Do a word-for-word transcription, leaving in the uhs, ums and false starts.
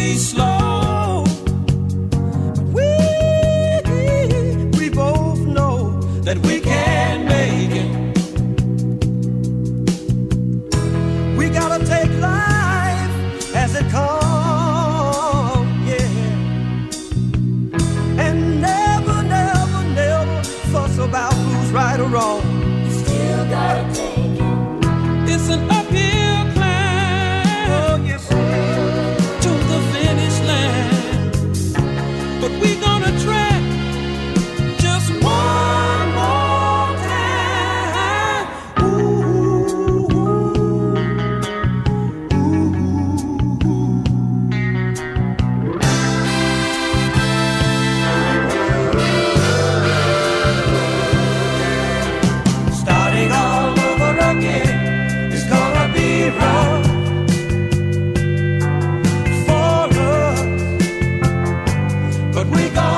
be slow. We, we both know that we can make it. We gotta take life as it comes, yeah. And never, never, never fuss about who's right or wrong. You still gotta take it. It's an uphill climb, oh, yes, to the finish line. But we're gonna try just one more time. Ooh, ooh, ooh. Starting all over again. It's gonna be rough for us, but we gonna